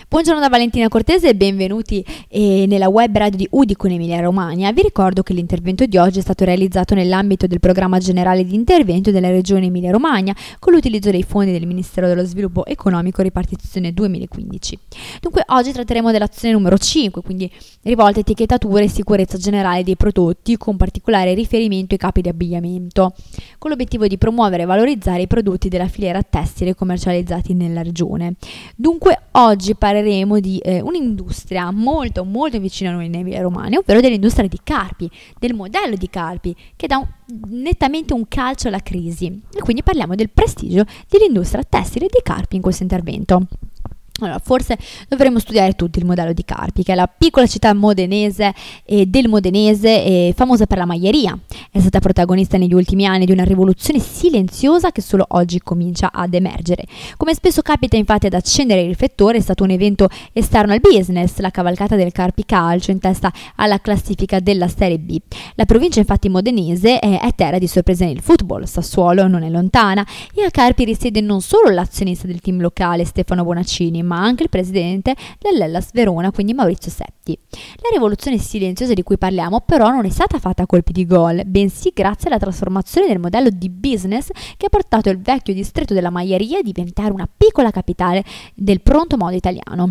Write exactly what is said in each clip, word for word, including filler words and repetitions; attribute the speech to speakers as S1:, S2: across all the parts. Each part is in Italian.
S1: Buongiorno da Valentina Cortese e benvenuti eh, nella web radio di Udicon Emilia Romagna. Vi ricordo che l'intervento di oggi è stato realizzato nell'ambito del programma generale di intervento della regione Emilia Romagna con l'utilizzo dei fondi del Ministero dello Sviluppo Economico ripartizione duemilaquindici. Dunque oggi tratteremo dell'azione numero cinque, quindi rivolta a etichettatura e sicurezza generale dei prodotti con particolare riferimento ai capi di abbigliamento, con l'obiettivo di promuovere e valorizzare i prodotti della filiera tessile commercializzati nella regione. Dunque oggi parleremo di eh, un'industria molto molto vicina a noi in Emilia Romagna, ovvero dell'industria di Carpi, del modello di Carpi che dà un, nettamente un calcio alla crisi, e quindi parliamo del prestigio dell'industria tessile di Carpi in questo intervento. Allora, forse dovremmo studiare tutti il modello di Carpi, che è la piccola città modenese e del modenese, e famosa per la maglieria. È stata protagonista negli ultimi anni di una rivoluzione silenziosa che solo oggi comincia ad emergere. Come spesso capita infatti ad accendere il riflettore, è stato un evento esterno al business, la cavalcata del Carpi Calcio in testa alla classifica della Serie B. La provincia infatti modenese è, è terra di sorprese nel football, Sassuolo non è lontana, e a Carpi risiede non solo l'azionista del team locale Stefano Bonaccini, ma anche il presidente dell'Hellas Verona, quindi Maurizio Seppi. La rivoluzione silenziosa di cui parliamo però non è stata fatta a colpi di gol, bensì grazie alla trasformazione del modello di business che ha portato il vecchio distretto della maglieria a diventare una piccola capitale del pronto modo italiano.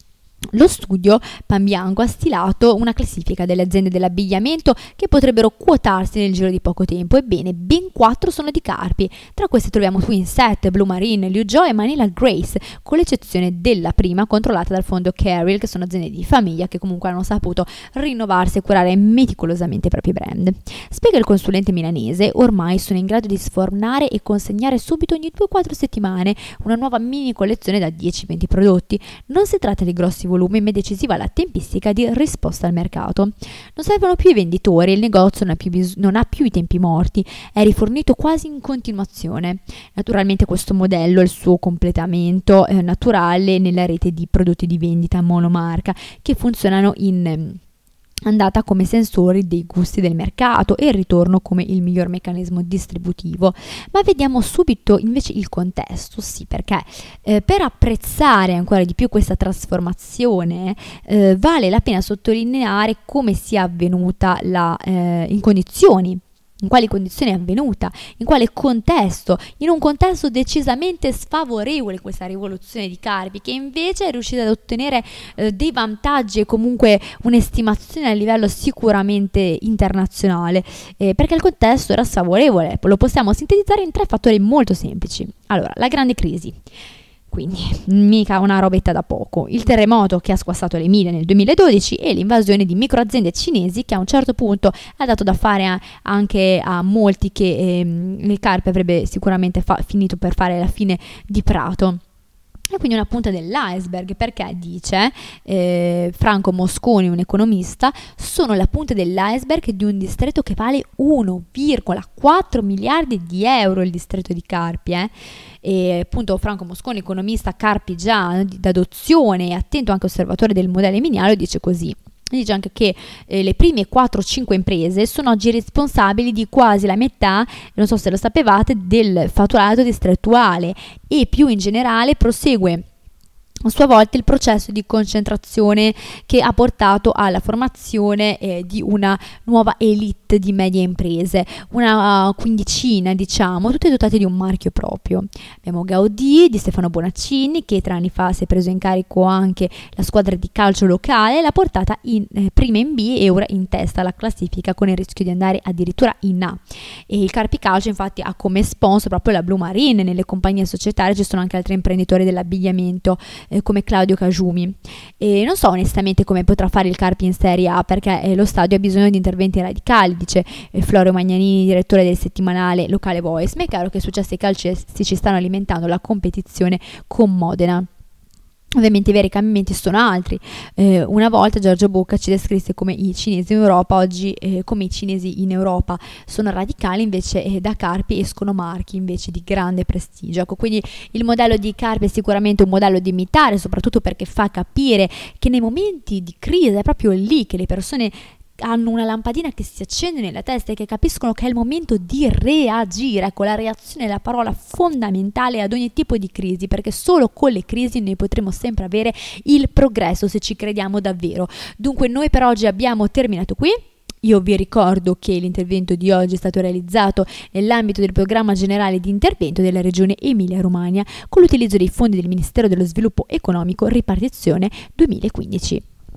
S1: Lo studio Panbianco ha stilato una classifica delle aziende dell'abbigliamento che potrebbero quotarsi nel giro di poco tempo. Ebbene, ben quattro sono di Carpi. Tra queste troviamo Twinset, Blue Marine, Liu Joy e Manila Grace, con l'eccezione della prima controllata dal fondo Carriel, che sono aziende di famiglia che comunque hanno saputo rinnovarsi e curare meticolosamente i propri brand. Spiega il consulente milanese, ormai sono in grado di sfornare e consegnare subito ogni due quattro settimane una nuova mini collezione da dieci venti prodotti. Non si tratta di grossi volume, ma è decisiva la tempistica di risposta al mercato. Non servono più i venditori, il negozio non ha più, bis- non ha più i tempi morti, è rifornito quasi in continuazione. Naturalmente questo modello è il suo completamento eh, naturale nella rete di prodotti di vendita monomarca che funzionano in eh, andata come sensori dei gusti del mercato e il ritorno come il miglior meccanismo distributivo. Ma vediamo subito invece il contesto, sì, perché eh, per apprezzare ancora di più questa trasformazione eh, vale la pena sottolineare come sia avvenuta la, eh, in condizioni in quali condizioni è avvenuta, in quale contesto, in un contesto decisamente sfavorevole questa rivoluzione di Carpi, che invece è riuscita ad ottenere eh, dei vantaggi e comunque un'estimazione a livello sicuramente internazionale, eh, perché il contesto era sfavorevole. Lo possiamo sintetizzare in tre fattori molto semplici. Allora, la grande crisi. Quindi mica una robetta da poco, il terremoto che ha squassato l'Emilia nel duemiladodici e l'invasione di microaziende cinesi che a un certo punto ha dato da fare a, anche a molti che ehm, il Carpi avrebbe sicuramente fa- finito per fare la fine di Prato. E quindi una punta dell'iceberg, perché dice eh, Franco Mosconi, un economista, sono la punta dell'iceberg di un distretto che vale uno virgola quattro miliardi di euro, il distretto di Carpi. Eh. E appunto Franco Mosconi, economista carpigiano d'adozione e attento anche osservatore del modello emiliano, dice così. Dice anche che eh, le prime quattro cinque imprese sono oggi responsabili di quasi la metà, non so se lo sapevate, del fatturato distrettuale, e più in generale prosegue a sua volta il processo di concentrazione che ha portato alla formazione eh, di una nuova elite di medie imprese, una uh, quindicina diciamo, tutte dotate di un marchio proprio. Abbiamo Gaudì di Stefano Bonaccini, che tre anni fa si è preso in carico anche la squadra di calcio locale, l'ha portata in, eh, prima in B e ora in testa alla classifica, con il rischio di andare addirittura in A. E il Carpi Calcio infatti ha come sponsor proprio la Blue Marine. Nelle compagnie societarie ci sono anche altri imprenditori dell'abbigliamento eh, come Claudio Cajumi. E non so onestamente come potrà fare il Carpi in Serie A, perché eh, lo stadio ha bisogno di interventi radicali, dice eh, Florio Magnanini, direttore del settimanale locale Voice. Ma è chiaro che i successi calcistici stanno alimentando la competizione con Modena. Ovviamente i veri cambiamenti sono altri. Eh, una volta Giorgio Bocca ci descrisse come i cinesi in Europa, oggi eh, come i cinesi in Europa sono radicali, invece eh, da Carpi escono marchi invece di grande prestigio. Ecco, quindi il modello di Carpi è sicuramente un modello da imitare, soprattutto perché fa capire che nei momenti di crisi è proprio lì che le persone hanno una lampadina che si accende nella testa e che capiscono che è il momento di reagire. Ecco, la reazione è la parola fondamentale ad ogni tipo di crisi, perché solo con le crisi noi potremo sempre avere il progresso, se ci crediamo davvero. Dunque noi per oggi abbiamo terminato qui. Io vi ricordo che l'intervento di oggi è stato realizzato nell'ambito del programma generale di intervento della regione Emilia-Romagna con l'utilizzo dei fondi del Ministero dello Sviluppo Economico ripartizione duemilaquindici.